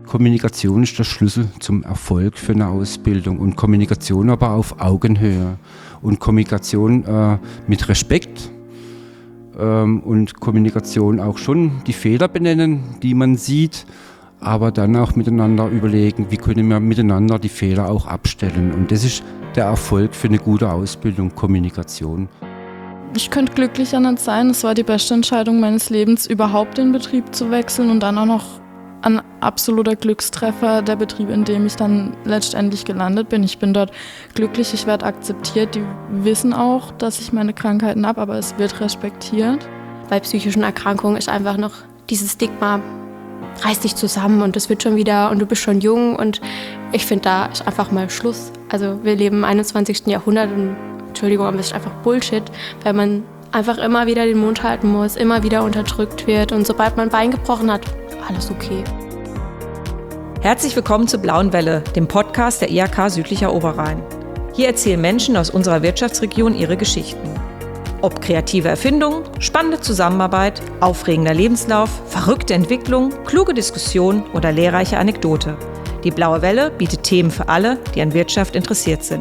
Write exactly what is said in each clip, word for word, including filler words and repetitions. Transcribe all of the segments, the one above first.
Kommunikation ist der Schlüssel zum Erfolg für eine Ausbildung und Kommunikation aber auf Augenhöhe und Kommunikation äh, mit Respekt ähm, und Kommunikation auch schon die Fehler benennen, die man sieht, aber dann auch miteinander überlegen, wie können wir miteinander die Fehler auch abstellen. Und das ist der Erfolg für eine gute Ausbildung, Kommunikation. Ich könnte glücklicher nicht sein. Es war die beste Entscheidung meines Lebens, überhaupt den Betrieb zu wechseln und dann auch noch ein absoluter Glückstreffer, der Betrieb, in dem ich dann letztendlich gelandet bin. Ich bin dort glücklich, ich werde akzeptiert. Die wissen auch, dass ich meine Krankheiten habe, aber es wird respektiert. Bei psychischen Erkrankungen ist einfach noch dieses Stigma, reiß dich zusammen und es wird schon wieder und du bist schon jung. Und ich finde, da ist einfach mal Schluss. Also wir leben im einundzwanzigsten Jahrhundert und Entschuldigung, aber es ist einfach Bullshit, weil man einfach immer wieder den Mund halten muss, immer wieder unterdrückt wird und sobald man ein Bein gebrochen hat, alles okay. Herzlich willkommen zur Blauen Welle, dem Podcast der I H K Südlicher Oberrhein. Hier erzählen Menschen aus unserer Wirtschaftsregion ihre Geschichten. Ob kreative Erfindung, spannende Zusammenarbeit, aufregender Lebenslauf, verrückte Entwicklung, kluge Diskussion oder lehrreiche Anekdote. Die Blaue Welle bietet Themen für alle, die an Wirtschaft interessiert sind.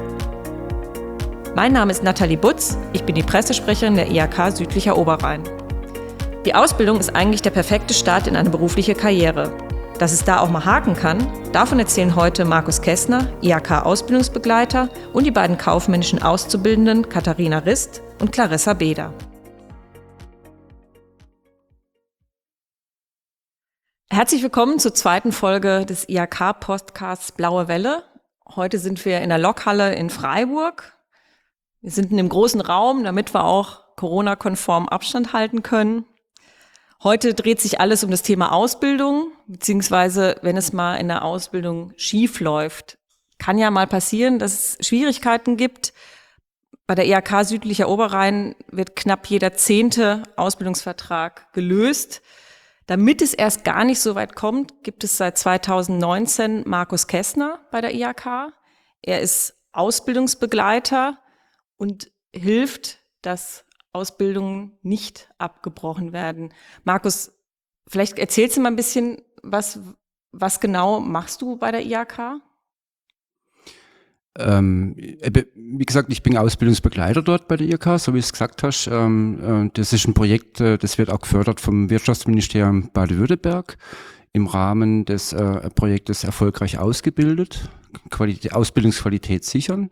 Mein Name ist Nathalie Butz, ich bin die Pressesprecherin der I H K Südlicher Oberrhein. Die Ausbildung ist eigentlich der perfekte Start in eine berufliche Karriere. Dass es da auch mal haken kann, davon erzählen heute Markus Kessner, I H K-Ausbildungsbegleiter, und die beiden kaufmännischen Auszubildenden Katharina Rist und Clarissa Beder. Herzlich willkommen zur zweiten Folge des I H K-Podcasts Blaue Welle. Heute sind wir in der Lokhalle in Freiburg. Wir sind in einem großen Raum, damit wir auch Corona-konform Abstand halten können. Heute dreht sich alles um das Thema Ausbildung, beziehungsweise wenn es mal in der Ausbildung schief läuft. Kann ja mal passieren, dass es Schwierigkeiten gibt. Bei der I H K Südlicher Oberrhein wird knapp jeder zehnte Ausbildungsvertrag gelöst. Damit es erst gar nicht so weit kommt, gibt es seit zweitausendneunzehn Markus Kessner bei der I H K. Er ist Ausbildungsbegleiter und hilft, dass Ausbildungen nicht abgebrochen werden. Markus, vielleicht erzählst du mal ein bisschen, was, was genau machst du bei der I H K? Ähm, wie gesagt, ich bin Ausbildungsbegleiter dort bei der I H K, so wie du es gesagt hast. Ähm, das ist ein Projekt, das wird auch gefördert vom Wirtschaftsministerium Baden-Württemberg im Rahmen des äh, Projektes Erfolgreich ausgebildet, Qualität, Ausbildungsqualität sichern.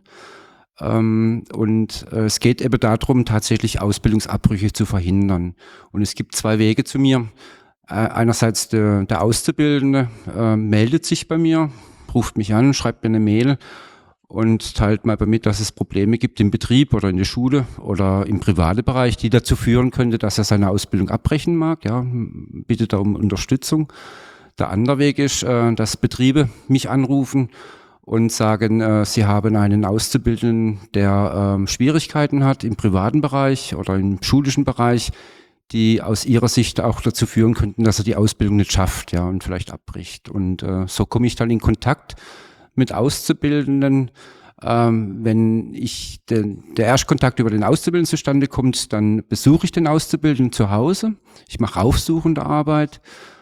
Ähm, und äh, es geht eben darum, tatsächlich Ausbildungsabbrüche zu verhindern. Und es gibt zwei Wege zu mir. Äh, einerseits der, der Auszubildende äh, meldet sich bei mir, ruft mich an, schreibt mir eine Mail und teilt mal bei mir, dass es Probleme gibt im Betrieb oder in der Schule oder im privaten Bereich, die dazu führen könnte, dass er seine Ausbildung abbrechen mag. Ja, bittet er um Unterstützung. Der andere Weg ist, äh, dass Betriebe mich anrufen und sagen, äh, sie haben einen Auszubildenden, der ähm, Schwierigkeiten hat im privaten Bereich oder im schulischen Bereich, die aus ihrer Sicht auch dazu führen könnten, dass er die Ausbildung nicht schafft, ja, und vielleicht abbricht. Und äh, so komme ich dann in Kontakt mit Auszubildenden. Ähm, wenn ich den, der Erstkontakt über den Auszubildenden zustande kommt, dann besuche ich den Auszubildenden zu Hause. Ich mache aufsuchende Arbeit.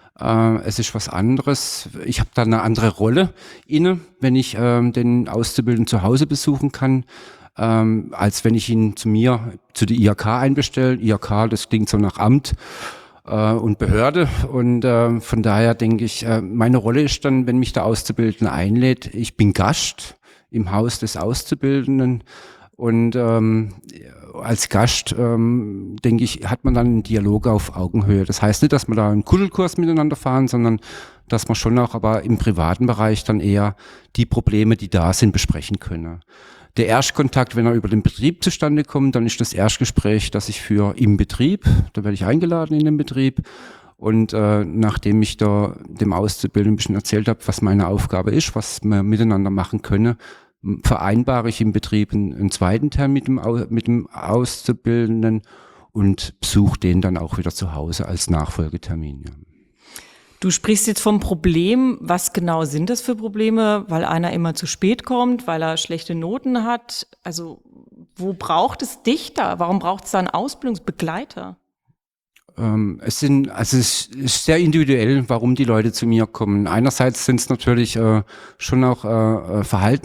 Es ist was anderes. Ich habe da eine andere Rolle inne, wenn ich ähm, den Auszubildenden zu Hause besuchen kann, ähm, als wenn ich ihn zu mir, zu der I H K einbestelle. I H K, das klingt so nach Amt äh, und Behörde. Und äh, von daher denke ich, äh, meine Rolle ist dann, wenn mich der Auszubildende einlädt, ich bin Gast im Haus des Auszubildenden. Und ähm, als Gast, ähm, denke ich, hat man dann einen Dialog auf Augenhöhe. Das heißt nicht, dass wir da einen Kuddelkurs miteinander fahren, sondern dass man schon auch aber im privaten Bereich dann eher die Probleme, die da sind, besprechen können. Der Erstkontakt, wenn er über den Betrieb zustande kommt, dann ist das Erstgespräch, das ich führe im Betrieb. Da werde ich eingeladen in den Betrieb. Und äh, nachdem ich da dem Auszubildenden ein bisschen erzählt habe, was meine Aufgabe ist, was wir miteinander machen können, vereinbare ich im Betrieb einen, einen zweiten Termin mit dem, mit dem Auszubildenden und besuche den dann auch wieder zu Hause als Nachfolgetermin. Ja. Du sprichst jetzt vom Problem. Was genau sind das für Probleme? Weil einer immer zu spät kommt, weil er schlechte Noten hat? Also wo braucht es dich da? Warum braucht es da einen Ausbildungsbegleiter? Ähm, es sind, also es ist sehr individuell, warum die Leute zu mir kommen. Einerseits sind es natürlich äh, schon auch äh,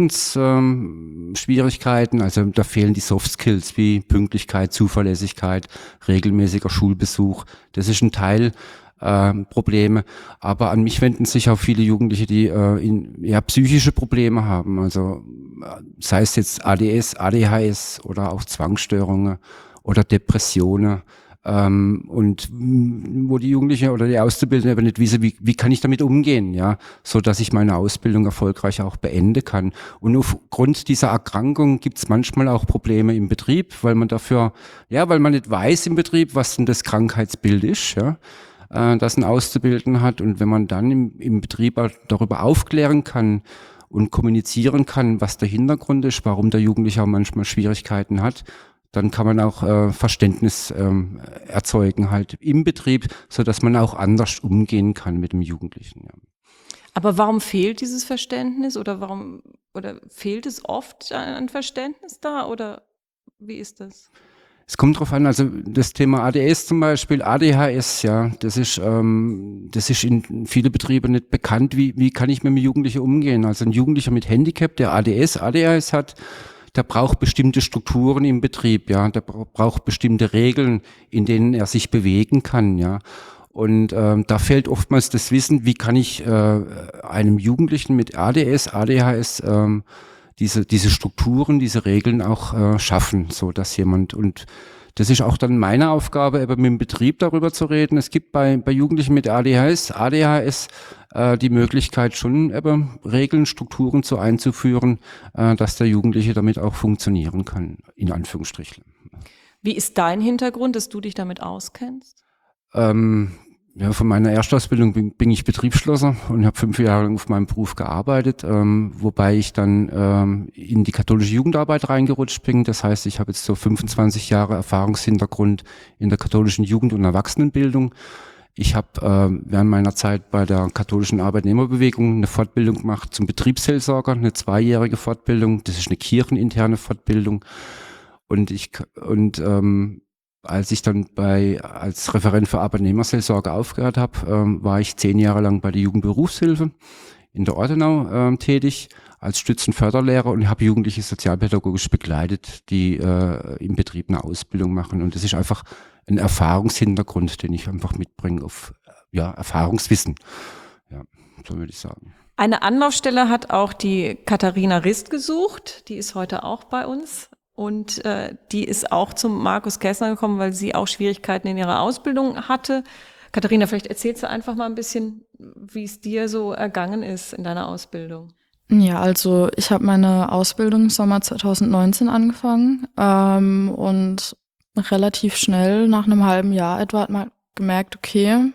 Verhaltensschwierigkeiten, ähm, also da fehlen die Soft Skills wie Pünktlichkeit, Zuverlässigkeit, regelmäßiger Schulbesuch. Das ist ein Teil äh, Probleme, aber an mich wenden sich auch viele Jugendliche, die äh, in, ja, psychische Probleme haben, also äh, sei es jetzt A D S, A D H S oder auch Zwangsstörungen oder Depressionen. Ähm, und mh, wo die Jugendliche oder die Auszubildende aber nicht wissen, wie, wie kann ich damit umgehen, ja, so dass ich meine Ausbildung erfolgreich auch beenden kann. Und aufgrund dieser Erkrankung gibt es manchmal auch Probleme im Betrieb, weil man dafür, ja, weil man nicht weiß im Betrieb, was denn das Krankheitsbild ist, ja, äh, das ein Auszubildender hat. Und wenn man dann im, im Betrieb auch darüber aufklären kann und kommunizieren kann, was der Hintergrund ist, warum der Jugendliche auch manchmal Schwierigkeiten hat, dann kann man auch äh, Verständnis ähm, erzeugen halt im Betrieb, so dass man auch anders umgehen kann mit dem Jugendlichen. Ja. Aber warum fehlt dieses Verständnis oder warum oder fehlt es oft an Verständnis da oder wie ist das? Es kommt drauf an, also das Thema A D S zum Beispiel, A D H S, ja, das ist, ähm, das ist in viele Betriebe nicht bekannt. Wie, wie kann ich mit einem Jugendlichen umgehen? Also ein Jugendlicher mit Handicap, der A D S, A D H S hat, der braucht bestimmte Strukturen im Betrieb, ja, der braucht bestimmte Regeln, in denen er sich bewegen kann, ja. Und ähm, da fehlt oftmals das Wissen, wie kann ich äh, einem Jugendlichen mit A D S, A D H S ähm, diese diese Strukturen, diese Regeln auch äh, schaffen, so dass jemand, und das ist auch dann meine Aufgabe, eben mit dem Betrieb darüber zu reden. Es gibt bei bei Jugendlichen mit A D H S, A D H S äh, die Möglichkeit schon eben Regeln, Strukturen so einzuführen, äh, dass der Jugendliche damit auch funktionieren kann, in Anführungsstrichen. Wie ist dein Hintergrund, dass du dich damit auskennst? Ähm, ja, von meiner Erstausbildung bin, bin ich Betriebsschlosser und habe fünf Jahre lang auf meinem Beruf gearbeitet, ähm, wobei ich dann ähm, in die katholische Jugendarbeit reingerutscht bin. Das heißt, ich habe jetzt so fünfundzwanzig Jahre Erfahrungshintergrund in der katholischen Jugend- und Erwachsenenbildung. Ich habe äh, während meiner Zeit bei der katholischen Arbeitnehmerbewegung eine Fortbildung gemacht zum Betriebsseelsorger, eine zweijährige Fortbildung. Das ist eine kircheninterne Fortbildung. Und ich und ähm, als ich dann bei als Referent für Arbeitnehmerseelsorge aufgehört habe, ähm, war ich zehn Jahre lang bei der Jugendberufshilfe in der Ortenau ähm, tätig als Stützenförderlehrer und habe Jugendliche sozialpädagogisch begleitet, die äh, im Betrieb eine Ausbildung machen. Und das ist einfach ein Erfahrungshintergrund, den ich einfach mitbringe auf ja Erfahrungswissen. Ja, so würde ich sagen. Eine Anlaufstelle hat auch die Katharina Rist gesucht. Die ist heute auch bei uns. Und äh, die ist auch zum Markus Kästner gekommen, weil sie auch Schwierigkeiten in ihrer Ausbildung hatte. Katharina, vielleicht erzählst du einfach mal ein bisschen, wie es dir so ergangen ist in deiner Ausbildung. Ja, also ich habe meine Ausbildung im Sommer zwanzig neunzehn angefangen ähm, und relativ schnell, nach einem halben Jahr etwa, hat man gemerkt, okay,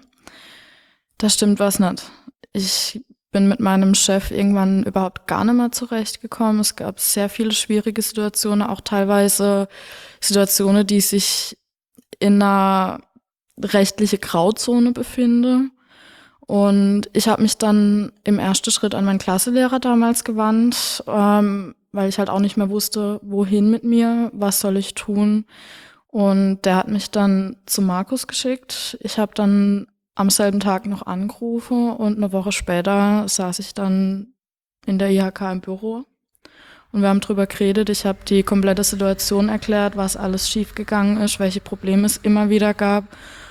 da stimmt was nicht. Ich bin mit meinem Chef irgendwann überhaupt gar nicht mehr zurechtgekommen. Es gab sehr viele schwierige Situationen, auch teilweise Situationen, die sich in einer rechtlichen Grauzone befinden. Und ich habe mich dann im ersten Schritt an meinen Klassenlehrer damals gewandt, ähm, weil ich halt auch nicht mehr wusste, wohin mit mir, was soll ich tun. Und der hat mich dann zu Markus geschickt. Ich habe dann am selben Tag noch angerufen und eine Woche später saß ich dann in der I H K im Büro und wir haben drüber geredet. Ich habe die komplette Situation erklärt, was alles schiefgegangen ist, welche Probleme es immer wieder gab.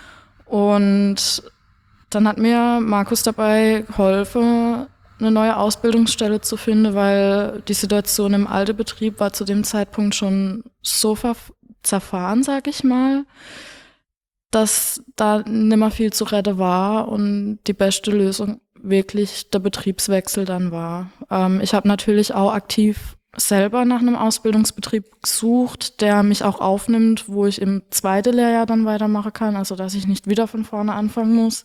Und dann hat mir Markus dabei geholfen, eine neue Ausbildungsstelle zu finden, weil die Situation im alten Betrieb war zu dem Zeitpunkt schon so ver- zerfahren, sag ich mal, dass da nimmer viel zu retten war und die beste Lösung wirklich der Betriebswechsel dann war. Ähm, ich habe natürlich auch aktiv selber nach einem Ausbildungsbetrieb gesucht, der mich auch aufnimmt, wo ich im zweiten Lehrjahr dann weitermachen kann, also dass ich nicht wieder von vorne anfangen muss.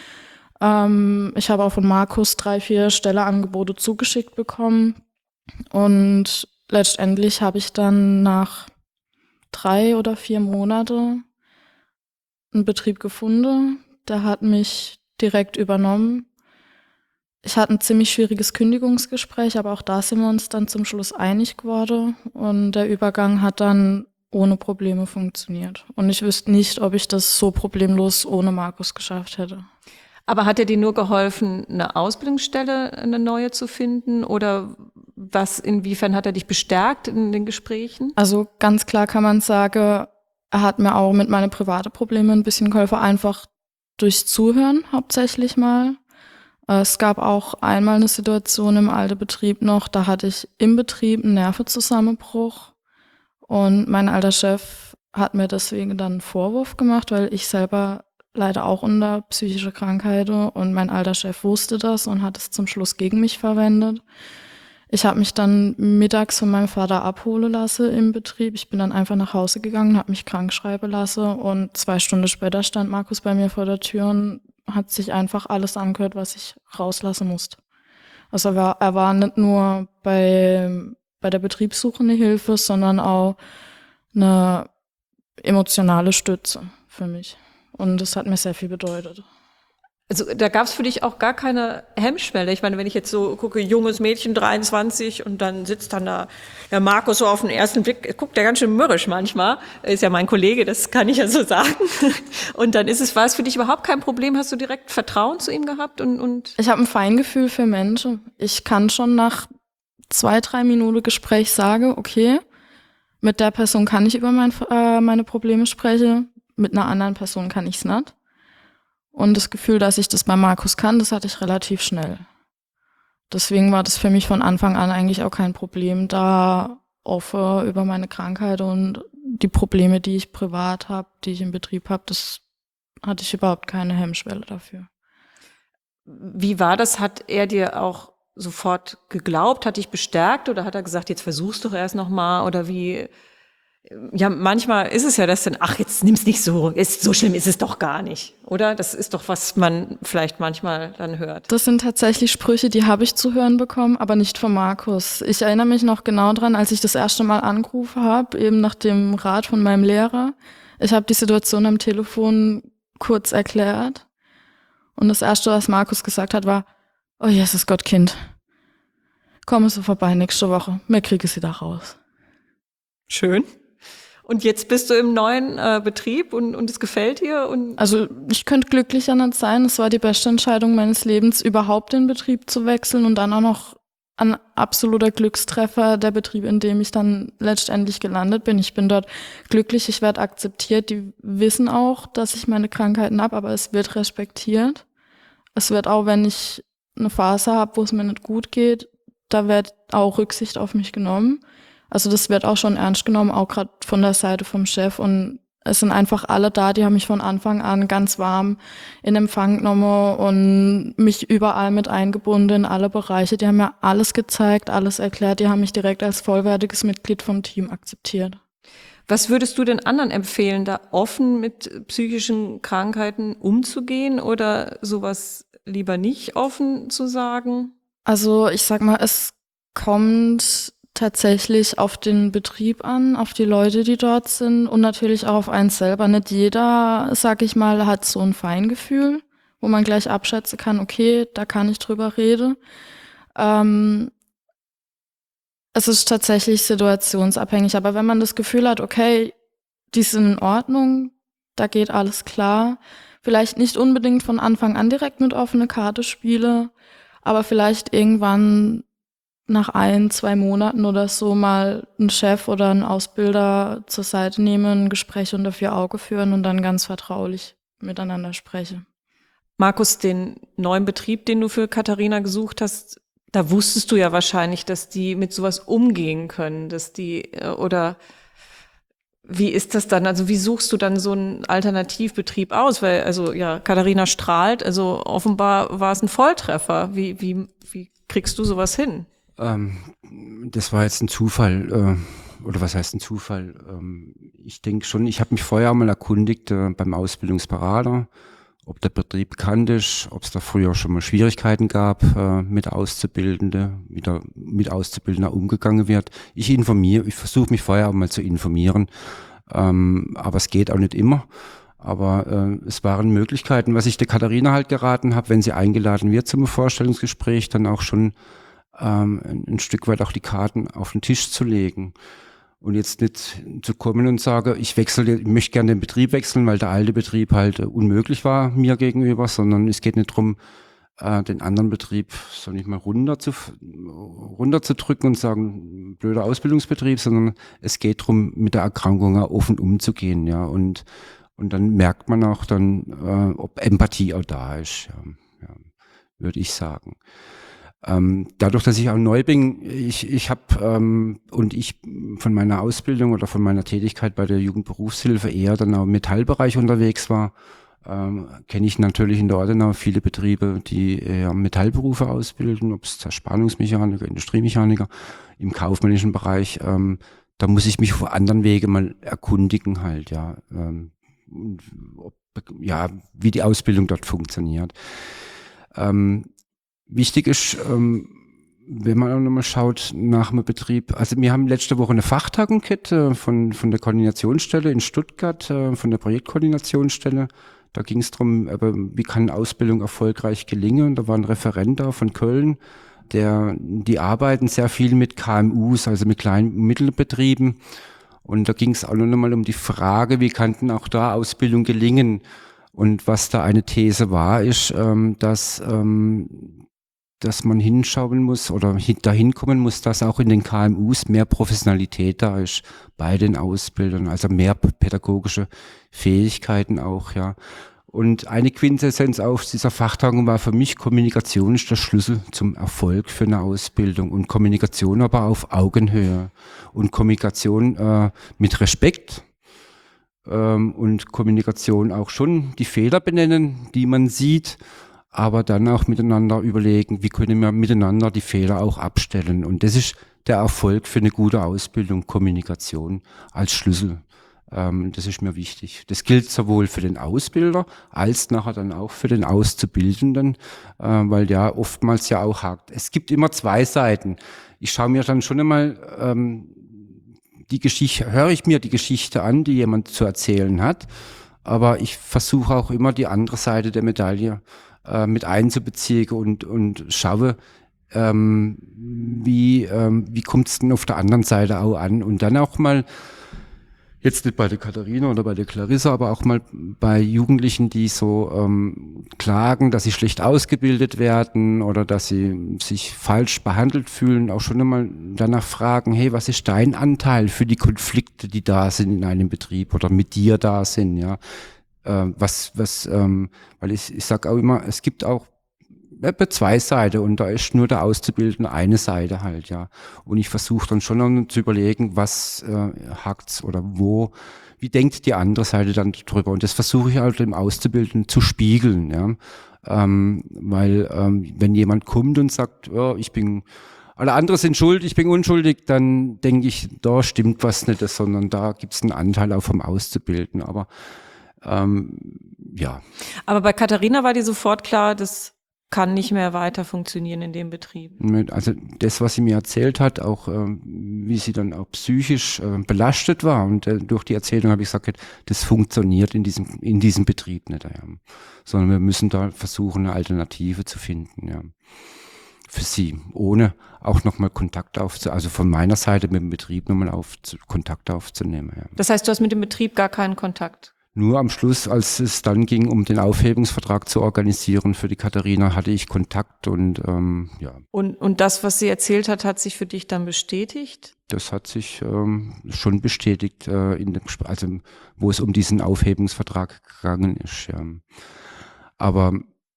Ähm, ich habe auch von Markus drei, vier Stelleangebote zugeschickt bekommen und letztendlich habe ich dann nach drei oder vier Monate einen Betrieb gefunden, der hat mich direkt übernommen. Ich hatte ein ziemlich schwieriges Kündigungsgespräch, aber auch da sind wir uns dann zum Schluss einig geworden und der Übergang hat dann ohne Probleme funktioniert. Und ich wüsste nicht, ob ich das so problemlos ohne Markus geschafft hätte. Aber hat er dir nur geholfen, eine Ausbildungsstelle, eine neue zu finden? Oder was, inwiefern hat er dich bestärkt in den Gesprächen? Also ganz klar kann man sagen, er hat mir auch mit meinen privaten Problemen ein bisschen geholfen, einfach durchs Zuhören hauptsächlich mal. Es gab auch einmal eine Situation im alten Betrieb noch, da hatte ich im Betrieb einen Nervenzusammenbruch und mein alter Chef hat mir deswegen dann einen Vorwurf gemacht, weil ich selber leider auch unter psychischer Krankheit und mein alter Chef wusste das und hat es zum Schluss gegen mich verwendet. Ich habe mich dann mittags von meinem Vater abholen lassen im Betrieb. Ich bin dann einfach nach Hause gegangen, habe mich krank schreiben lassen und zwei Stunden später stand Markus bei mir vor der Tür und hat sich einfach alles angehört, was ich rauslassen musste. Also er war, er war nicht nur bei, bei der Betriebssuche eine Hilfe, sondern auch eine emotionale Stütze für mich. Und das hat mir sehr viel bedeutet. Also da gab es für dich auch gar keine Hemmschwelle. Ich meine, wenn ich jetzt so gucke, junges Mädchen, dreiundzwanzig, und dann sitzt dann da der Markus so auf den ersten Blick, guckt der ganz schön mürrisch manchmal. Ist ja mein Kollege, das kann ich ja so sagen. Und dann ist es, war es für dich überhaupt kein Problem? Hast du direkt Vertrauen zu ihm gehabt? Und, und ich habe ein Feingefühl für Menschen. Ich kann schon nach zwei, drei Minuten Gespräch sagen, okay, mit der Person kann ich über mein, äh, meine Probleme sprechen, mit einer anderen Person kann ich es nicht. Und das Gefühl, dass ich das bei Markus kann, das hatte ich relativ schnell. Deswegen war das für mich von Anfang an eigentlich auch kein Problem, da offen über meine Krankheit und die Probleme, die ich privat habe, die ich im Betrieb habe, das hatte ich überhaupt keine Hemmschwelle dafür. Wie war das? Hat er dir auch sofort geglaubt, hat dich bestärkt oder hat er gesagt, jetzt versuch's doch erst noch mal, oder wie? Ja, manchmal ist es ja das dann, ach, jetzt nimm's nicht so, ist, so schlimm ist es doch gar nicht, oder? Das ist doch, was man vielleicht manchmal dann hört. Das sind tatsächlich Sprüche, die habe ich zu hören bekommen, aber nicht von Markus. Ich erinnere mich noch genau dran, als ich das erste Mal angerufen habe, eben nach dem Rat von meinem Lehrer. Ich habe die Situation am Telefon kurz erklärt und das Erste, was Markus gesagt hat, war, oh Jesus Gott, Kind, komm so vorbei nächste Woche, wir kriegen sie da raus. Schön. Und jetzt bist du im neuen äh, Betrieb und, und es gefällt dir? Und also ich könnte glücklicher nicht sein. Es war die beste Entscheidung meines Lebens, überhaupt den Betrieb zu wechseln und dann auch noch ein absoluter Glückstreffer, der Betrieb, in dem ich dann letztendlich gelandet bin. Ich bin dort glücklich, ich werde akzeptiert. Die wissen auch, dass ich meine Krankheiten habe, aber es wird respektiert. Es wird auch, wenn ich eine Phase habe, wo es mir nicht gut geht, da wird auch Rücksicht auf mich genommen. Also das wird auch schon ernst genommen, auch gerade von der Seite vom Chef. Und es sind einfach alle da, die haben mich von Anfang an ganz warm in Empfang genommen und mich überall mit eingebunden in alle Bereiche. Die haben mir alles gezeigt, alles erklärt. Die haben mich direkt als vollwertiges Mitglied vom Team akzeptiert. Was würdest du den anderen empfehlen, da offen mit psychischen Krankheiten umzugehen oder sowas lieber nicht offen zu sagen? Also ich sag mal, es kommt tatsächlich auf den Betrieb an, auf die Leute, die dort sind und natürlich auch auf einen selber. Nicht jeder, sag ich mal, hat so ein Feingefühl, wo man gleich abschätzen kann, okay, da kann ich drüber reden. Ähm, es ist tatsächlich situationsabhängig, aber wenn man das Gefühl hat, okay, die sind in Ordnung, da geht alles klar, vielleicht nicht unbedingt von Anfang an direkt mit offene Karte spiele, aber vielleicht irgendwann nach ein, zwei Monaten oder so mal einen Chef oder einen Ausbilder zur Seite nehmen, ein Gespräch unter vier Augen führen und dann ganz vertraulich miteinander sprechen. Markus, den neuen Betrieb, den du für Katharina gesucht hast, da wusstest du ja wahrscheinlich, dass die mit sowas umgehen können, dass die, oder wie ist das dann? Also wie suchst du dann so einen Alternativbetrieb aus? Weil, also ja, Katharina strahlt, also offenbar war es ein Volltreffer. Wie, wie, wie kriegst du sowas hin? Ähm, das war jetzt ein Zufall, äh, oder was heißt ein Zufall? Ähm, ich denke schon, ich habe mich vorher mal erkundigt äh, beim Ausbildungsberater, ob der Betrieb bekannt ist, ob es da früher schon mal Schwierigkeiten gab, äh, mit Auszubildende, wie da mit Auszubildender umgegangen wird. Ich informiere, ich versuche mich vorher auch mal zu informieren, ähm, aber es geht auch nicht immer. Aber äh, es waren Möglichkeiten, was ich der Katharina halt geraten habe, wenn sie eingeladen wird zum Vorstellungsgespräch, dann auch schon ähm, ein, ein Stück weit auch die Karten auf den Tisch zu legen. Und jetzt nicht zu kommen und sagen, ich wechsle, ich möchte gerne den Betrieb wechseln, weil der alte Betrieb halt äh, unmöglich war mir gegenüber, sondern es geht nicht darum, äh, den anderen Betrieb, soll ich mal runter zu, runter zu drücken und sagen, blöder Ausbildungsbetrieb, sondern es geht darum, mit der Erkrankung auch offen umzugehen, ja. Und, und dann merkt man auch dann, äh, ob Empathie auch da ist, ja, ja, würde ich sagen. Ähm, dadurch, dass ich auch neu bin, ich, ich habe ähm, und ich von meiner Ausbildung oder von meiner Tätigkeit bei der Jugendberufshilfe eher dann auch im Metallbereich unterwegs war, ähm, kenne ich natürlich in der Ortenau viele Betriebe, die eher Metallberufe ausbilden, ob es Zerspannungsmechaniker, Industriemechaniker, im kaufmännischen Bereich. Ähm, da muss ich mich auf anderen Wege mal erkundigen halt, ja, ähm, ob, ja, wie die Ausbildung dort funktioniert. Ähm, Wichtig ist, ähm, wenn man auch nochmal schaut nach dem Betrieb, also wir haben letzte Woche eine Fachtagung gehabt äh, von, von der Koordinationsstelle in Stuttgart, äh, von der Projektkoordinationsstelle. Da ging es darum, äh, wie kann Ausbildung erfolgreich gelingen. Da war ein Referent da von Köln, der, die arbeiten sehr viel mit K M Us, also mit kleinen und Mittelbetrieben. Und da ging es auch nochmal um die Frage, wie kann denn auch da Ausbildung gelingen? Und was da eine These war, ist, ähm, dass ähm, dass man hinschauen muss oder hin, dahin kommen muss, dass auch in den K M Us mehr Professionalität da ist bei den Ausbildern, also mehr pädagogische Fähigkeiten auch, ja. Und eine Quintessenz aus dieser Fachtagung war für mich, Kommunikation ist der Schlüssel zum Erfolg für eine Ausbildung und Kommunikation aber auf Augenhöhe und Kommunikation äh, mit Respekt ähm, und Kommunikation auch schon die Fehler benennen, die man sieht, aber dann auch miteinander überlegen, wie können wir miteinander die Fehler auch abstellen. Und das ist der Erfolg für eine gute Ausbildung, Kommunikation als Schlüssel. Ähm, das ist mir wichtig. Das gilt sowohl für den Ausbilder als nachher dann auch für den Auszubildenden, äh, weil ja oftmals ja auch hakt. Es gibt immer zwei Seiten. Ich schaue mir dann schon einmal ähm, die Geschichte, höre ich mir die Geschichte an, die jemand zu erzählen hat, aber ich versuche auch immer die andere Seite der Medaille mit einzubeziehen und, und schaue, ähm, wie, ähm, wie kommt es denn auf der anderen Seite auch an. Und dann auch mal, jetzt nicht bei der Katharina oder bei der Clarissa, aber auch mal bei Jugendlichen, die so ähm, klagen, dass sie schlecht ausgebildet werden oder dass sie sich falsch behandelt fühlen, auch schon einmal danach fragen, hey, was ist dein Anteil für die Konflikte, die da sind in einem Betrieb oder mit dir da sind, ja. Was, was, ähm, weil ich, ich sage auch immer, es gibt auch äh, zwei Seiten und da ist nur der Auszubildende eine Seite halt, ja. Und ich versuche dann schon noch zu überlegen, was äh, hakt's oder wo, wie denkt die andere Seite dann drüber. Und das versuche ich halt dem Auszubildenden zu spiegeln, ja. Ähm, weil ähm, wenn jemand kommt und sagt, oh, ich bin, alle anderen sind schuld, ich bin unschuldig, dann denke ich, da stimmt was nicht, sondern da gibt's einen Anteil auch vom Auszubildenden. Aber Ähm, ja. Aber bei Katharina war dir sofort klar, das kann nicht mehr weiter funktionieren in dem Betrieb. Also das, was sie mir erzählt hat, auch ähm, wie sie dann auch psychisch äh, belastet war und äh, durch die Erzählung habe ich gesagt, das funktioniert in diesem in diesem Betrieb nicht, ja. Sondern wir müssen da versuchen, eine Alternative zu finden, ja, für sie, ohne auch nochmal Kontakt aufzunehmen, also von meiner Seite mit dem Betrieb nochmal auf, Kontakt aufzunehmen. Ja. Das heißt, du hast mit dem Betrieb gar keinen Kontakt? Nur am Schluss, als es dann ging, um den Aufhebungsvertrag zu organisieren für die Katharina, hatte ich Kontakt und ähm, ja. Und, und das, was sie erzählt hat, hat sich für dich dann bestätigt? Das hat sich ähm, schon bestätigt, äh, in dem, also wo es um diesen Aufhebungsvertrag gegangen ist. Ja. Aber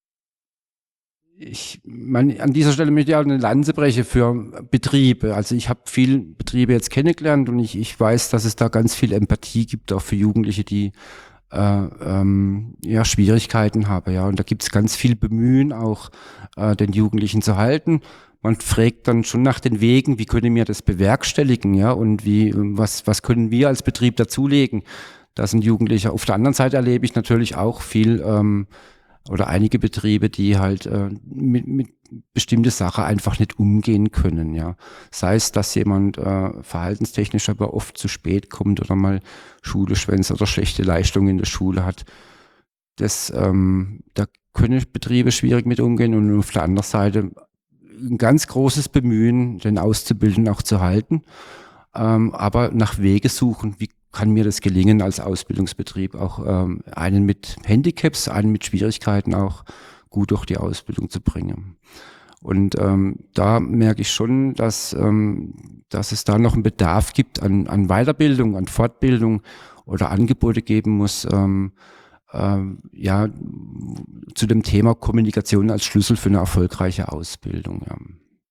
ich, man, an dieser Stelle möchte ich auch eine Lanze brechen für Betriebe. Also ich habe viele Betriebe jetzt kennengelernt und ich, ich weiß, dass es da ganz viel Empathie gibt, auch für Jugendliche, die äh, ähm, ja, Schwierigkeiten haben. Ja, und da gibt es ganz viel Bemühen, auch äh, den Jugendlichen zu halten. Man fragt dann schon nach den Wegen, wie können wir das bewerkstelligen, ja, und wie, was, was können wir als Betrieb dazulegen? Da sind Jugendliche. Auf der anderen Seite erlebe ich natürlich auch viel ähm, oder einige Betriebe, die halt äh, mit, mit bestimmte Sachen einfach nicht umgehen können, ja. Sei es, dass jemand äh, verhaltenstechnisch aber oft zu spät kommt oder mal Schule schwänzt oder schlechte Leistungen in der Schule hat. Das, ähm, da können Betriebe schwierig mit umgehen und auf der anderen Seite ein ganz großes Bemühen, den Auszubildenden auch zu halten. ähm, aber nach Wege suchen, wie kann mir das gelingen als Ausbildungsbetrieb, auch ähm, einen mit Handicaps, einen mit Schwierigkeiten auch gut durch die Ausbildung zu bringen. Und ähm, da merke ich schon, dass, ähm, dass es da noch einen Bedarf gibt an, an Weiterbildung, an Fortbildung oder Angebote geben muss, ähm, ähm, ja, zu dem Thema Kommunikation als Schlüssel für eine erfolgreiche Ausbildung. Ja.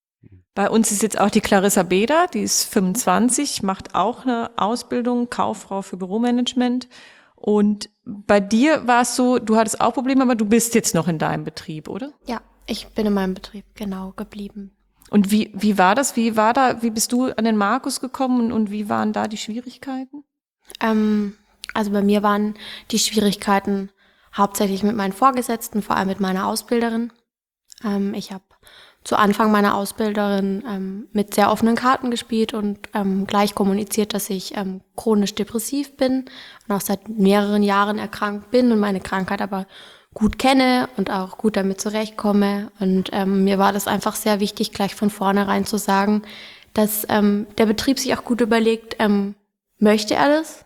Bei uns ist jetzt auch die Clarissa Beder, die ist fünfundzwanzig, macht auch eine Ausbildung, Kauffrau für Büromanagement. Und bei dir war es so, du hattest auch Probleme, aber du bist jetzt noch in deinem Betrieb, oder? Ja, ich bin in meinem Betrieb, genau, geblieben. Und wie, wie war das? Wie war da, wie bist du an den Markus gekommen und, und wie waren da die Schwierigkeiten? Ähm, also bei mir waren die Schwierigkeiten hauptsächlich mit meinen Vorgesetzten, vor allem mit meiner Ausbilderin. Ähm, ich habe zu Anfang meiner Ausbilderin ähm, mit sehr offenen Karten gespielt und ähm, gleich kommuniziert, dass ich ähm, chronisch depressiv bin und auch seit mehreren Jahren erkrankt bin und meine Krankheit aber gut kenne und auch gut damit zurechtkomme. Und ähm, mir war das einfach sehr wichtig, gleich von vornherein zu sagen, dass ähm, der Betrieb sich auch gut überlegt, ähm, möchte er das?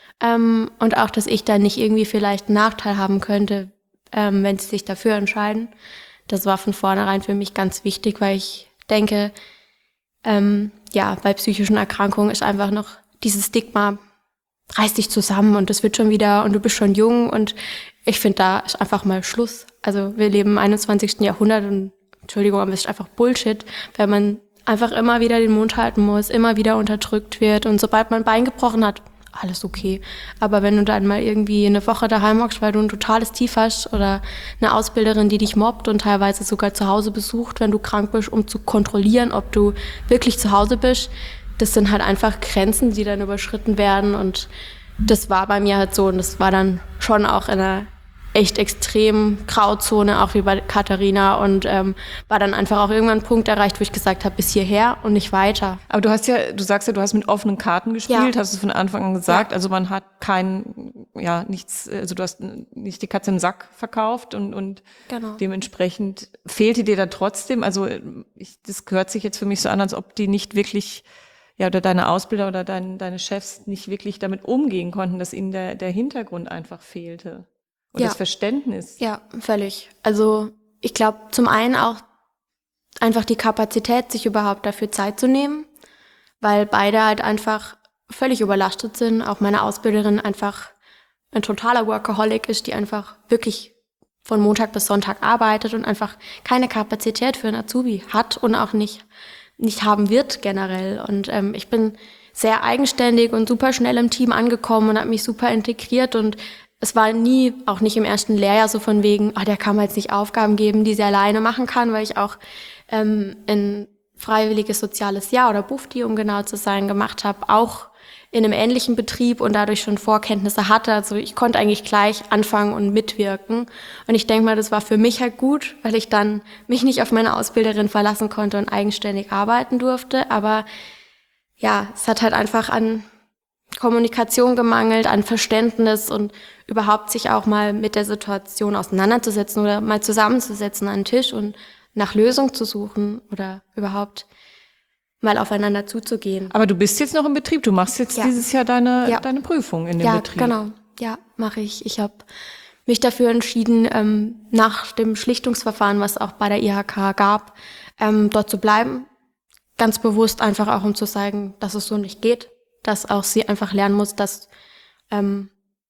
Ähm, und auch, dass ich da nicht irgendwie vielleicht einen Nachteil haben könnte, ähm, wenn sie sich dafür entscheiden. Das war von vornherein für mich ganz wichtig, weil ich denke, ähm, ja, bei psychischen Erkrankungen ist einfach noch dieses Stigma, reiß dich zusammen und das wird schon wieder und du bist schon jung und ich finde, da ist einfach mal Schluss. Also wir leben im einundzwanzigsten Jahrhundert und Entschuldigung, aber es ist einfach Bullshit, wenn man einfach immer wieder den Mund halten muss, immer wieder unterdrückt wird und sobald man ein Bein gebrochen hat, alles okay. Aber wenn du dann mal irgendwie eine Woche daheim hockst, weil du ein totales Tief hast oder eine Ausbilderin, die dich mobbt und teilweise sogar zu Hause besucht, wenn du krank bist, um zu kontrollieren, ob du wirklich zu Hause bist, das sind halt einfach Grenzen, die dann überschritten werden und das war bei mir halt so und das war dann schon auch in einer echt extrem Grauzone, auch wie bei Katharina und ähm, war dann einfach auch irgendwann ein Punkt erreicht, wo ich gesagt habe, bis hierher und nicht weiter. Aber du hast ja, du sagst ja, du hast mit offenen Karten gespielt, Ja. hast du von Anfang an gesagt, Ja. also man hat kein, ja, nichts, also du hast nicht die Katze im Sack verkauft und, und Genau. dementsprechend fehlte dir da trotzdem, also ich, das gehört sich jetzt für mich so an, als ob die nicht wirklich, ja, oder deine Ausbilder oder dein, deine Chefs nicht wirklich damit umgehen konnten, dass ihnen der, der Hintergrund einfach fehlte. Und Ja. das Verständnis. Ja, völlig. Also ich glaube zum einen auch einfach die Kapazität, sich überhaupt dafür Zeit zu nehmen, weil beide halt einfach völlig überlastet sind. Auch meine Ausbilderin einfach ein totaler Workaholic ist, die einfach wirklich von Montag bis Sonntag arbeitet und einfach keine Kapazität für einen Azubi hat und auch nicht, nicht haben wird generell. Und ähm, ich bin sehr eigenständig und super schnell im Team angekommen und habe mich super integriert und es war nie, auch nicht im ersten Lehrjahr so von wegen, ah, der kann mir jetzt nicht Aufgaben geben, die sie alleine machen kann, weil ich auch ähm, ein freiwilliges soziales Jahr oder Bufdi, um genau zu sein, gemacht habe, auch in einem ähnlichen Betrieb und dadurch schon Vorkenntnisse hatte. Also ich konnte eigentlich gleich anfangen und mitwirken. Und ich denke mal, das war für mich halt gut, weil ich dann mich nicht auf meine Ausbilderin verlassen konnte und eigenständig arbeiten durfte. Aber ja, es hat halt einfach an Kommunikation gemangelt, an Verständnis und überhaupt sich auch mal mit der Situation auseinanderzusetzen oder mal zusammenzusetzen an den Tisch und nach Lösung zu suchen oder überhaupt mal aufeinander zuzugehen. Aber du bist jetzt noch im Betrieb, du machst jetzt Ja. dieses Jahr deine, Ja. deine Prüfung in dem Ja, Betrieb. genau. Ja, mache ich. Ich habe mich dafür entschieden, ähm, nach dem Schlichtungsverfahren, was auch bei der I H K gab, ähm, dort zu bleiben. Ganz bewusst einfach auch, um zu zeigen, dass es so nicht geht. Dass auch sie einfach lernen muss, dass ähm,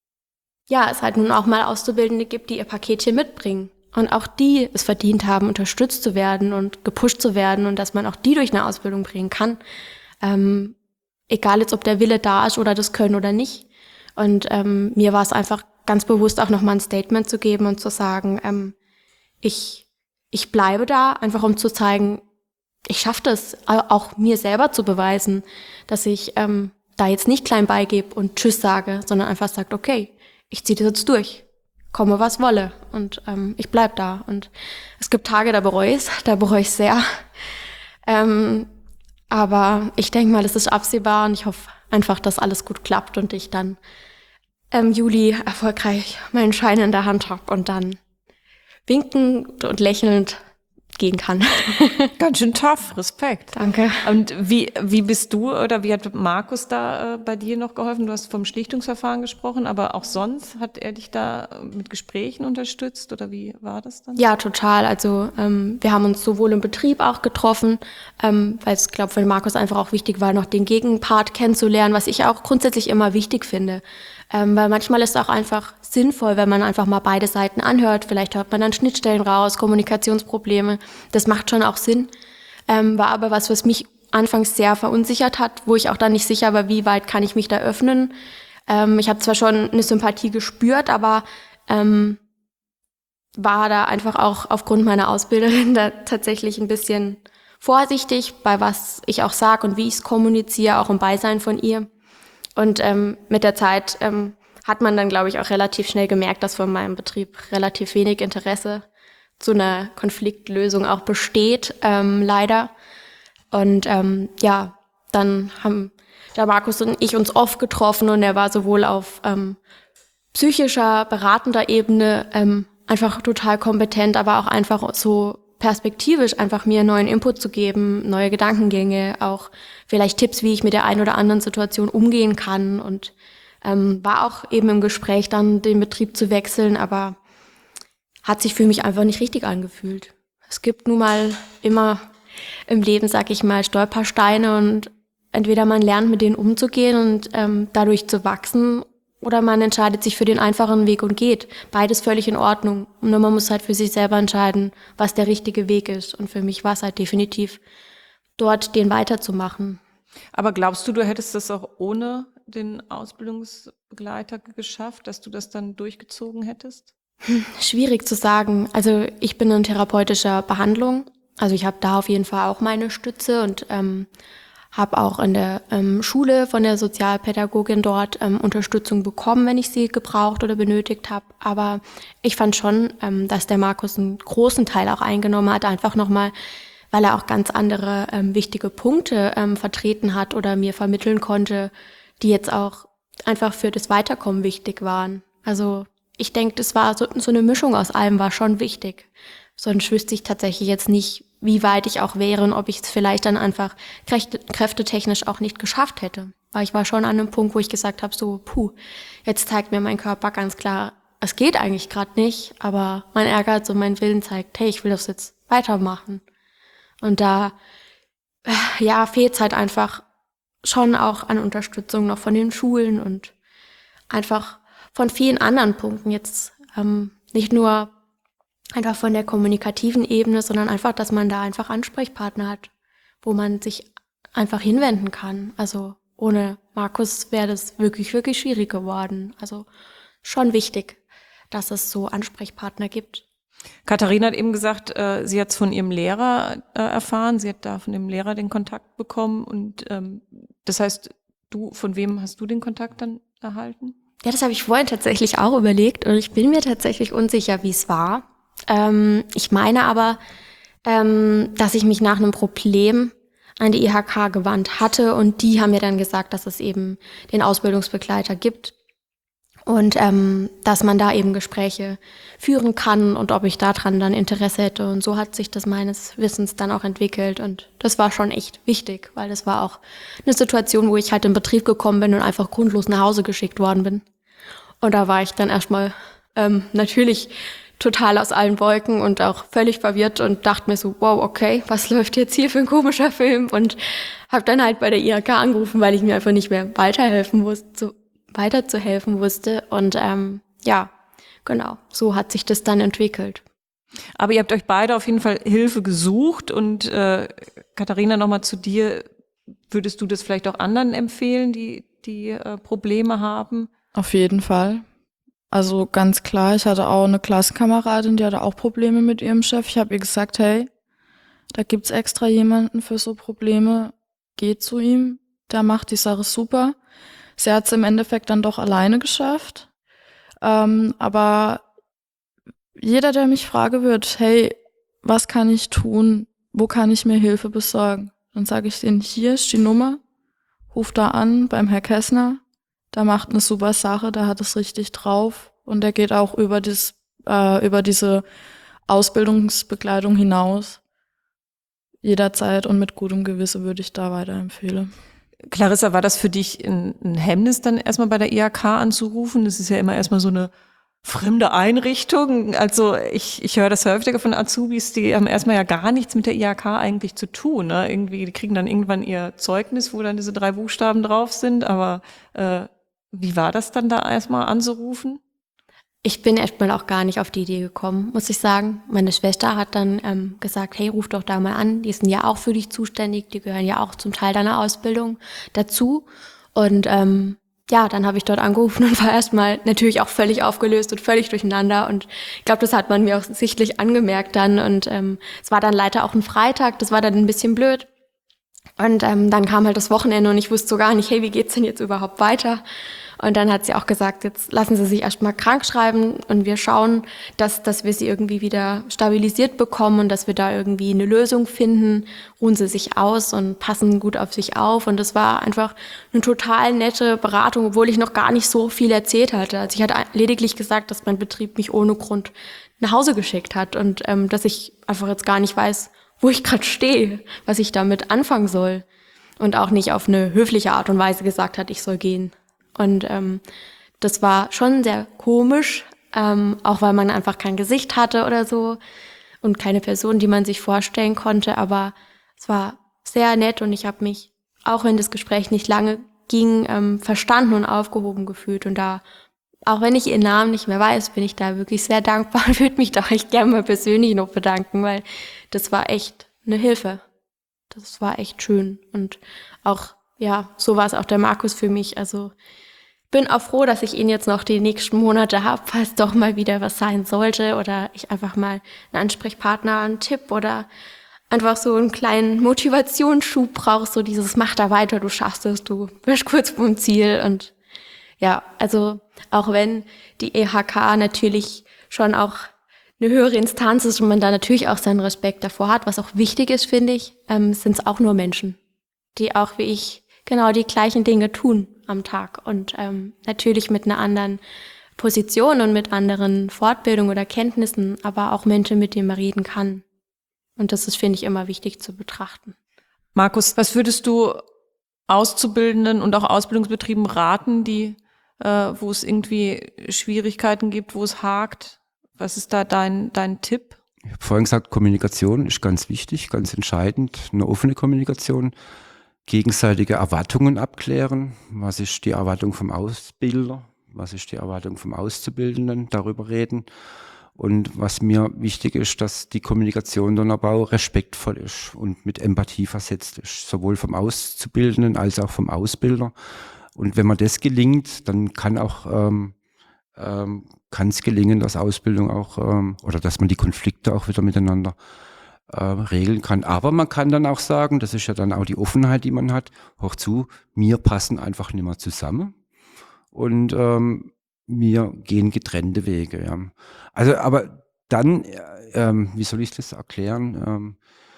ja es halt nun auch mal Auszubildende gibt, die ihr Paketchen mitbringen. Und auch die es verdient haben, unterstützt zu werden und gepusht zu werden und dass man auch die durch eine Ausbildung bringen kann. Ähm, egal jetzt, ob der Wille da ist oder das Können oder nicht. Und ähm, mir war es einfach ganz bewusst auch nochmal ein Statement zu geben und zu sagen, ähm, ich, ich bleibe da, einfach um zu zeigen, ich schaffe das, auch mir selber zu beweisen, dass ich ähm, da jetzt nicht klein beigebe und Tschüss sage, sondern einfach sagt, okay, ich ziehe das jetzt durch, komme was wolle und ähm, ich bleib da. Und es gibt Tage, da bereue ich es, da bereue ich sehr. Ähm, aber ich denke mal, das ist absehbar und ich hoffe einfach, dass alles gut klappt und ich dann im Juli erfolgreich meinen Schein in der Hand habe und dann winkend und lächelnd gehen kann. Ganz schön tough, Respekt. Danke. Und wie, wie bist du oder wie hat Markus da äh, bei dir noch geholfen? Du hast vom Schlichtungsverfahren gesprochen, aber auch sonst hat er dich da mit Gesprächen unterstützt oder wie war das dann? Ja, total. Also ähm, wir haben uns sowohl im Betrieb auch getroffen, ähm, weil es, glaube ich, für Markus einfach auch wichtig war, noch den Gegenpart kennenzulernen, was ich auch grundsätzlich immer wichtig finde. Ähm, weil manchmal ist es auch einfach sinnvoll, wenn man einfach mal beide Seiten anhört. Vielleicht hört man dann Schnittstellen raus, Kommunikationsprobleme. Das macht schon auch Sinn. Ähm, war aber was, was mich anfangs sehr verunsichert hat, wo ich auch dann nicht sicher war, wie weit kann ich mich da öffnen. Ähm, ich habe zwar schon eine Sympathie gespürt, aber ähm, war da einfach auch aufgrund meiner Ausbilderin da tatsächlich ein bisschen vorsichtig, bei was ich auch sage und wie ich es kommuniziere, auch im Beisein von ihr. Und ähm, mit der Zeit ähm, hat man dann, glaube ich, auch relativ schnell gemerkt, dass von meinem Betrieb relativ wenig Interesse zu einer Konfliktlösung auch besteht, ähm, leider. Und ähm, ja, dann haben der Markus und ich uns oft getroffen und er war sowohl auf ähm, psychischer, beratender Ebene ähm, einfach total kompetent, aber auch einfach so perspektivisch einfach mir neuen Input zu geben, neue Gedankengänge, auch vielleicht Tipps, wie ich mit der einen oder anderen Situation umgehen kann und ähm, war auch eben im Gespräch dann den Betrieb zu wechseln, aber hat sich für mich einfach nicht richtig angefühlt. Es gibt nun mal immer im Leben, sag ich mal, Stolpersteine und entweder man lernt mit denen umzugehen und ähm, dadurch zu wachsen oder man entscheidet sich für den einfachen Weg und geht. Beides völlig in Ordnung. Nur man muss halt für sich selber entscheiden, was der richtige Weg ist. Und für mich war es halt definitiv, dort den weiterzumachen. Aber glaubst du, du hättest das auch ohne den Ausbildungsbegleiter geschafft, dass du das dann durchgezogen hättest? Hm, schwierig zu sagen. Also ich bin in therapeutischer Behandlung. Also ich habe da auf jeden Fall auch meine Stütze und ähm, habe auch in der ähm, Schule von der Sozialpädagogin dort ähm, Unterstützung bekommen, wenn ich sie gebraucht oder benötigt habe. Aber ich fand schon, ähm, dass der Markus einen großen Teil auch eingenommen hat, einfach nochmal, weil er auch ganz andere ähm, wichtige Punkte ähm, vertreten hat oder mir vermitteln konnte, die jetzt auch einfach für das Weiterkommen wichtig waren. Also ich denke, das war so, so eine Mischung aus allem, war schon wichtig. Sonst wüsste ich tatsächlich jetzt nicht, wie weit ich auch wäre und ob ich es vielleicht dann einfach kräfte, kräftetechnisch auch nicht geschafft hätte. Weil ich war schon an einem Punkt, wo ich gesagt habe, so, puh, jetzt zeigt mir mein Körper ganz klar, es geht eigentlich gerade nicht, aber mein Ehrgeiz und mein Willen zeigt, hey, ich will das jetzt weitermachen. Und da, ja, fehlt es halt einfach schon auch an Unterstützung noch von den Schulen und einfach von vielen anderen Punkten jetzt, ähm, nicht nur einfach von der kommunikativen Ebene, sondern einfach, dass man da einfach Ansprechpartner hat, wo man sich einfach hinwenden kann. Also ohne Markus wäre das wirklich, wirklich schwierig geworden. Also schon wichtig, dass es so Ansprechpartner gibt. Katharina hat eben gesagt, äh, sie hat es von ihrem Lehrer äh, erfahren, sie hat da von dem Lehrer den Kontakt bekommen und ähm, das heißt, du, von wem hast du den Kontakt dann erhalten? Ja, das habe ich vorhin tatsächlich auch überlegt und ich bin mir tatsächlich unsicher, wie es war. Ähm, ich meine aber, ähm, dass ich mich nach einem Problem an die I H K gewandt hatte und die haben mir dann gesagt, dass es eben den Ausbildungsbegleiter gibt und ähm, dass man da eben Gespräche führen kann und ob ich daran dann Interesse hätte. Und so hat sich das meines Wissens dann auch entwickelt und das war schon echt wichtig, weil das war auch eine Situation, wo ich halt in Betrieb gekommen bin und einfach grundlos nach Hause geschickt worden bin. Und da war ich dann erstmal ähm, natürlich total aus allen Wolken und auch völlig verwirrt und dachte mir so, wow, okay, was läuft jetzt hier für ein komischer Film? Und habe dann halt bei der I H K angerufen, weil ich mir einfach nicht mehr weiterhelfen wusste, weiterzuhelfen wusste. Und ähm, ja, genau, so hat sich das dann entwickelt. Aber ihr habt euch beide auf jeden Fall Hilfe gesucht und äh, Katharina, nochmal zu dir, würdest du das vielleicht auch anderen empfehlen, die, die äh, Probleme haben? Auf jeden Fall. Also ganz klar, ich hatte auch eine Klassenkameradin, die hatte auch Probleme mit ihrem Chef. Ich habe ihr gesagt, hey, da gibt's extra jemanden für so Probleme, geh zu ihm, der macht die Sache super. Sie hat es im Endeffekt dann doch alleine geschafft. Ähm, aber jeder, der mich fragen wird, hey, was kann ich tun, wo kann ich mir Hilfe besorgen? Dann sage ich denen, hier ist die Nummer, ruf da an beim Herr Kessner. Der macht eine super Sache, der hat es richtig drauf und der geht auch über das, äh, über diese Ausbildungsbegleitung hinaus. jederzeit und mit gutem Gewissen würde ich da weiterempfehlen. Clarissa, war das für dich ein, ein Hemmnis, dann erstmal bei der I H K anzurufen? Das ist ja immer erstmal so eine fremde Einrichtung. Also ich, ich höre das häufiger von Azubis, die haben erstmal ja gar nichts mit der I H K eigentlich zu tun. Ne? Irgendwie, die kriegen dann irgendwann ihr Zeugnis, wo dann diese drei Buchstaben drauf sind. Aber äh, wie war das dann da erstmal anzurufen? Ich bin erstmal auch gar nicht auf die Idee gekommen, muss ich sagen. Meine Schwester hat dann ähm, gesagt, hey, ruf doch da mal an. Die sind ja auch für dich zuständig. Die gehören ja auch zum Teil deiner Ausbildung dazu. Und ähm, ja, dann habe ich dort angerufen und war erstmal natürlich auch völlig aufgelöst und völlig durcheinander. Und ich glaube, das hat man mir auch sichtlich angemerkt dann. Und ähm, es war dann leider auch ein Freitag. Das war dann ein bisschen blöd. Und ähm, dann kam halt das Wochenende und ich wusste so gar nicht, hey, wie geht's denn jetzt überhaupt weiter? Und dann hat sie auch gesagt, jetzt lassen Sie sich erstmal krank schreiben und wir schauen, dass, dass wir sie irgendwie wieder stabilisiert bekommen und dass wir da irgendwie eine Lösung finden. Ruhen Sie sich aus und passen gut auf sich auf. Und das war einfach eine total nette Beratung, obwohl ich noch gar nicht so viel erzählt hatte. Also ich hatte lediglich gesagt, dass mein Betrieb mich ohne Grund nach Hause geschickt hat und ähm, dass ich einfach jetzt gar nicht weiß, wo ich gerade stehe, was ich damit anfangen soll. Und auch nicht auf eine höfliche Art und Weise gesagt hat, ich soll gehen. Und ähm, das war schon sehr komisch, ähm, auch weil man einfach kein Gesicht hatte oder so und keine Person, die man sich vorstellen konnte. Aber es war sehr nett und ich habe mich, auch wenn das Gespräch nicht lange ging, ähm, verstanden und aufgehoben gefühlt. Und da, auch wenn ich ihren Namen nicht mehr weiß, bin ich da wirklich sehr dankbar und würde mich da echt gerne mal persönlich noch bedanken, weil das war echt eine Hilfe. Das war echt schön. Und auch, ja, so war es auch der Markus für mich. Also bin auch froh, dass ich ihn jetzt noch die nächsten Monate habe, falls doch mal wieder was sein sollte oder ich einfach mal einen Ansprechpartner, einen Tipp oder einfach so einen kleinen Motivationsschub brauche, so dieses mach da weiter, du schaffst es, du bist kurz vorm Ziel. Und ja, also auch wenn die E H K natürlich schon auch eine höhere Instanz ist und man da natürlich auch seinen Respekt davor hat, was auch wichtig ist, finde ich, ähm, sind es auch nur Menschen, die auch wie ich genau die gleichen Dinge tun am Tag und ähm, natürlich mit einer anderen Position und mit anderen Fortbildungen oder Kenntnissen, aber auch Menschen, mit denen man reden kann. Und das ist, finde ich, immer wichtig zu betrachten. Markus, was würdest du Auszubildenden und auch Ausbildungsbetrieben raten, die, äh, wo es irgendwie Schwierigkeiten gibt, wo es hakt? Was ist da dein, dein Tipp? Ich habe vorhin gesagt, Kommunikation ist ganz wichtig, ganz entscheidend, eine offene Kommunikation. Gegenseitige Erwartungen abklären. Was ist die Erwartung vom Ausbilder? Was ist die Erwartung vom Auszubildenden? Darüber reden. Und was mir wichtig ist, dass die Kommunikation dann aber auch respektvoll ist und mit Empathie versetzt ist. Sowohl vom Auszubildenden als auch vom Ausbilder. Und wenn man das gelingt, dann kann auch, ähm, ähm, kann es gelingen, dass Ausbildung auch, ähm, oder dass man die Konflikte auch wieder miteinander Äh, regeln kann. Aber man kann dann auch sagen, das ist ja dann auch die Offenheit, die man hat, hoch zu, wir passen einfach nicht mehr zusammen und ähm, wir gehen getrennte Wege. Ja. Also, aber dann, äh, ähm, wie soll ich das erklären? Ähm,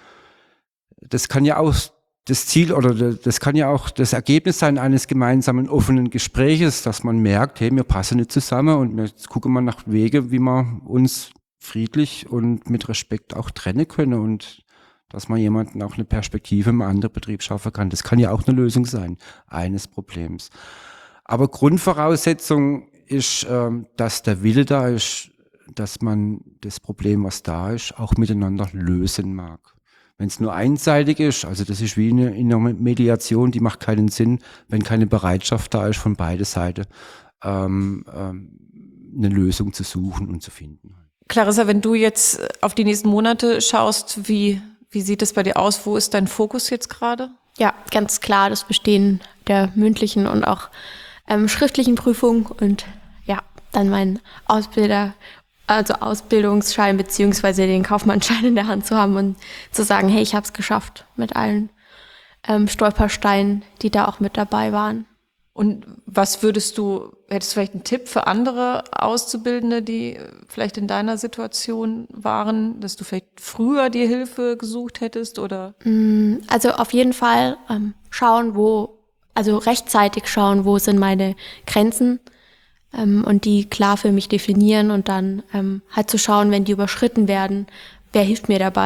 das kann ja auch das Ziel oder das kann ja auch das Ergebnis sein eines gemeinsamen offenen Gespräches, dass man merkt, hey, wir passen nicht zusammen und jetzt gucken wir nach Wege, wie wir uns friedlich und mit Respekt auch trennen können und dass man jemanden auch eine Perspektive im anderen Betrieb schaffen kann. Das kann ja auch eine Lösung sein, eines Problems. Aber Grundvoraussetzung ist, ähm, dass der Wille da ist, dass man das Problem, was da ist, auch miteinander lösen mag. Wenn es nur einseitig ist, also das ist wie eine, in einer Mediation, die macht keinen Sinn, wenn keine Bereitschaft da ist von beiden Seiten, ähm, ähm, eine Lösung zu suchen und zu finden. Clarissa, wenn du jetzt auf die nächsten Monate schaust, wie, wie sieht es bei dir aus? Wo ist dein Fokus jetzt gerade? Ja, ganz klar das Bestehen der mündlichen und auch ähm, schriftlichen Prüfung und ja, dann mein Ausbilder, also Ausbildungsschein beziehungsweise den Kaufmannschein in der Hand zu haben und zu sagen, hey, ich habe es geschafft mit allen ähm, Stolpersteinen, die da auch mit dabei waren. Und was würdest du, hättest du vielleicht einen Tipp für andere Auszubildende, die vielleicht in deiner Situation waren, dass du vielleicht früher dir Hilfe gesucht hättest oder? Also auf jeden Fall ähm, schauen, wo, also rechtzeitig schauen, wo sind meine Grenzen ähm, und die klar für mich definieren und dann ähm, halt zu schauen, wenn die überschritten werden, wer hilft mir dabei?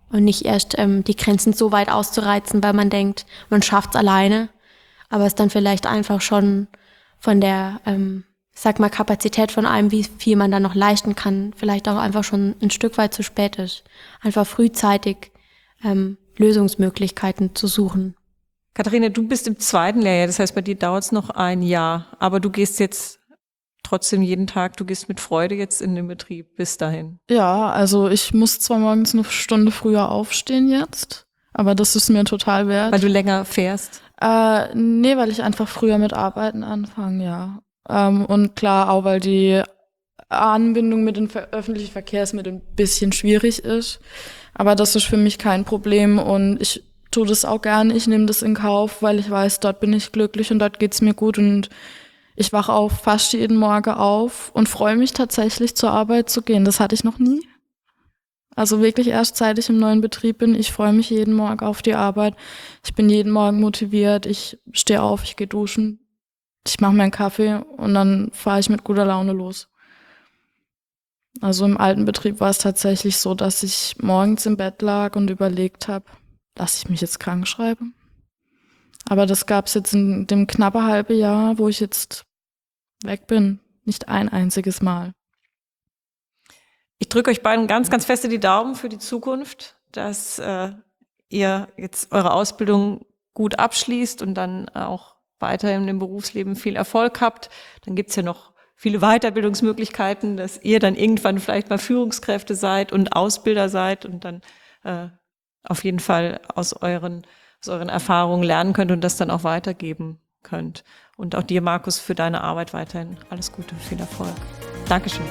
und nicht erst ähm, die Grenzen so weit auszureizen, weil man denkt, man schafft's alleine, aber es dann vielleicht einfach schon von der, ähm, sag mal, Kapazität von einem, wie viel man dann noch leisten kann, vielleicht auch einfach schon ein Stück weit zu spät ist. Einfach frühzeitig ähm, Lösungsmöglichkeiten zu suchen. Katharina, du bist im zweiten Lehrjahr, das heißt, bei dir dauert es noch ein Jahr, aber du gehst jetzt trotzdem jeden Tag, du gehst mit Freude jetzt in den Betrieb bis dahin. Ja, also ich muss zwar morgens eine Stunde früher aufstehen jetzt, aber das ist mir total wert. Weil du länger fährst? Äh, nee, weil ich einfach früher mit Arbeiten anfange, ja. Ähm, und klar, auch weil die Anbindung mit den Ver- öffentlichen Verkehrsmitteln ein bisschen schwierig ist. Aber das ist für mich kein Problem und ich tue das auch gerne. Ich nehme das in Kauf, weil ich weiß, dort bin ich glücklich und dort geht's mir gut und ich wache auch fast jeden Morgen auf und freue mich tatsächlich, zur Arbeit zu gehen. Das hatte ich noch nie. Also wirklich erst seit ich im neuen Betrieb bin. Ich freue mich jeden Morgen auf die Arbeit. Ich bin jeden Morgen motiviert. Ich stehe auf, ich gehe duschen. Ich mache meinen Kaffee und dann fahre ich mit guter Laune los. Also im alten Betrieb war es tatsächlich so, dass ich morgens im Bett lag und überlegt habe, lasse ich mich jetzt krank schreiben? Aber das gab es jetzt in dem knappe halbe Jahr, wo ich jetzt weg bin, nicht ein einziges Mal. Ich drücke euch beiden ganz, ganz feste die Daumen für die Zukunft, dass äh, ihr jetzt eure Ausbildung gut abschließt und dann auch weiterhin im Berufsleben viel Erfolg habt. Dann gibt's ja noch viele Weiterbildungsmöglichkeiten, dass ihr dann irgendwann vielleicht mal Führungskräfte seid und Ausbilder seid und dann äh, auf jeden Fall aus euren, aus euren Erfahrungen lernen könnt und das dann auch weitergeben könnt. Und auch dir, Markus, für deine Arbeit weiterhin alles Gute, viel Erfolg. Dankeschön.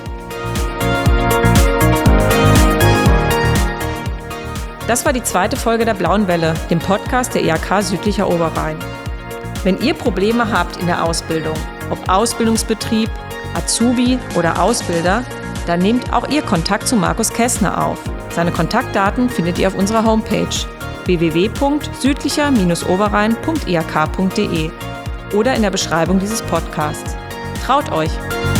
Das war die zweite Folge der Blauen Welle, dem Podcast der I H K Südlicher Oberrhein. Wenn ihr Probleme habt in der Ausbildung, ob Ausbildungsbetrieb, Azubi oder Ausbilder, dann nehmt auch ihr Kontakt zu Markus Kästner auf. Seine Kontaktdaten findet ihr auf unserer Homepage w w w punkt südlicher oberrhein punkt i h k punkt d e oder in der Beschreibung dieses Podcasts. Traut euch!